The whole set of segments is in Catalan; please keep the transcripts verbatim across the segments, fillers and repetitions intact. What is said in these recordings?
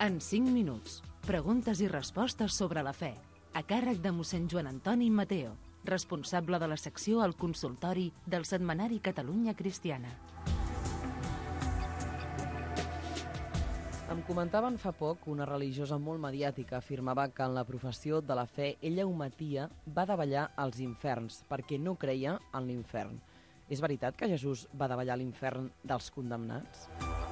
En cinc minuts, preguntes i respostes sobre la fe, a càrrec de mossèn Joan Antoni Mateo, responsable de la secció al consultori del setmanari Catalunya Cristiana. Em comentaven fa poc una religiosa molt mediàtica afirmava que en la professió de la fe ella ometia va davallar als inferns perquè no creia en l'infern. És veritat que Jesús va davallar l'infern dels condemnats?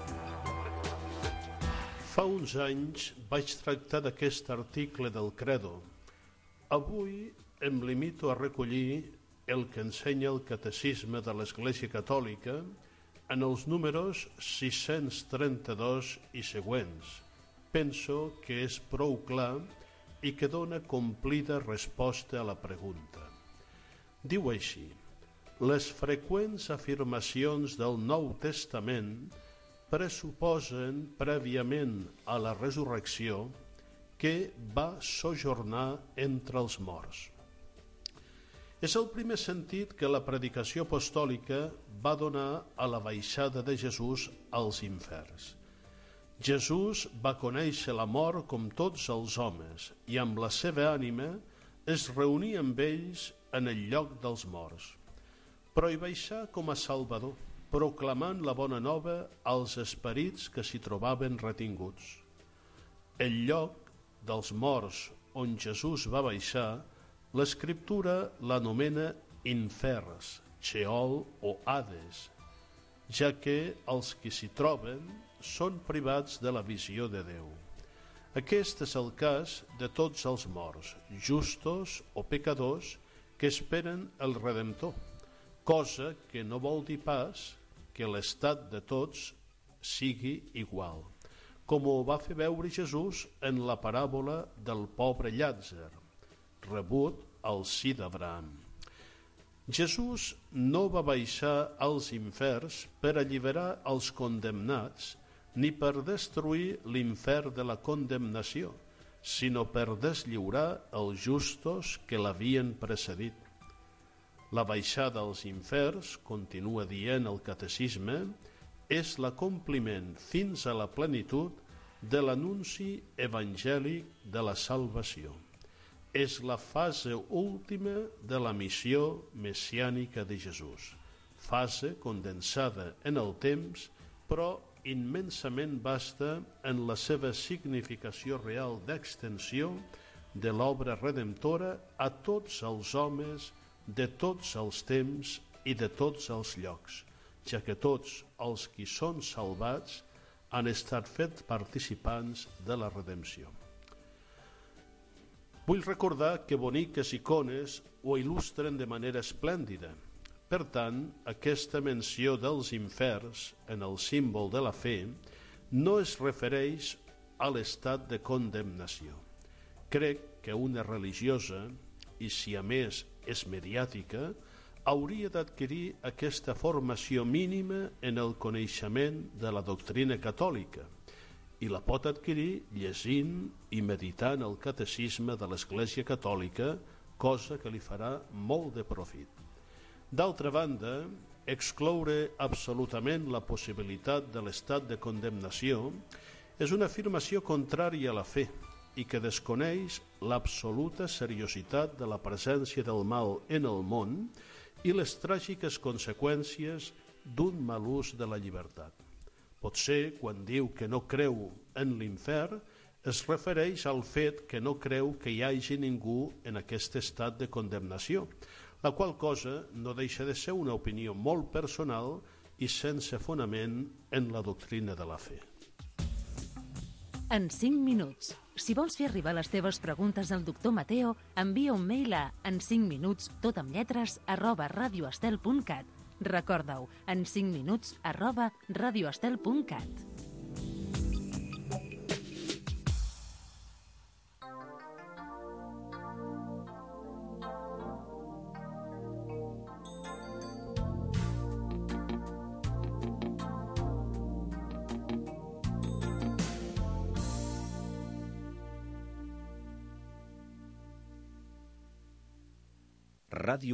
Fa uns anys vaig tractar d'aquest article del Credo. Avui em limito a recollir el que ensenya el Catecisme de l'Església Catòlica en els números sis-cents trenta-dos i següents. Penso que és prou clar i que dona complida resposta a la pregunta. Diu així: les freqüents afirmacions del Nou Testament pressuposen prèviament a la resurrecció que va sojornar entre els morts. És el primer sentit que la predicació apostòlica va donar a la baixada de Jesús als inferns. Jesús va conèixer la mort com tots els homes i amb la seva ànima es reunia amb ells en el lloc dels morts. Però hi baixà com a Salvador, proclamant la bona nova als esperits que s'hi trobaven retinguts. El lloc dels morts on Jesús va baixar, l'Escriptura l'anomena inferns, Sheol o Hades, ja que els que s'hi troben són privats de la visió de Déu. Aquest és el cas de tots els morts, justos o pecadors, que esperen el Redemptor, cosa que no vol dir pas que l'estat de tots sigui igual, com ho va fer veure Jesús en la paràbola del pobre Llàtzer, rebut al si d'Abraham. Jesús no va baixar als inferns per alliberar els condemnats ni per destruir l'infern de la condemnació, sinó per deslliurar els justos que l'havien precedit. La baixada als inferns, continua dient el catecisme, és l'acompliment fins a la plenitud de l'anunci evangèlic de la salvació. És la fase última de la missió messiànica de Jesús, fase condensada en el temps, però immensament vasta en la seva significació real d'extensió de l'obra redemptora a tots els homes de tots els temps i de tots els llocs, ja que tots els qui són salvats han estat fets participants de la redempció. Vull recordar que boniques icones ho il·lustren de manera esplèndida. Per tant, aquesta menció dels inferns en el símbol de la fe no es refereix a l'estat de condemnació. Crec que una religiosa, i si a més és mediàtica, hauria d'adquirir aquesta formació mínima en el coneixement de la doctrina catòlica i la pot adquirir llegint i meditant el catecisme de l'Església Catòlica, cosa que li farà molt de profit. D'altra banda, excloure absolutament la possibilitat de l'estat de condemnació és una afirmació contrària a la fe i que desconeix l'absoluta seriositat de la presència del mal en el món i les tràgiques conseqüències d'un mal ús de la llibertat. Potser, quan diu que no creu en l'infern, es refereix al fet que no creu que hi hagi ningú en aquest estat de condemnació, la qual cosa no deixa de ser una opinió molt personal i sense fonament en la doctrina de la fe. En cinc minuts. Si vols fer arribar les teves preguntes al doctor Mateo, envia un mail a en cinc minuts, tot amb lletres, arroba radioestel punt cat. Recorda-ho, en cinc minuts, arroba radioestel punt cat. Ràdio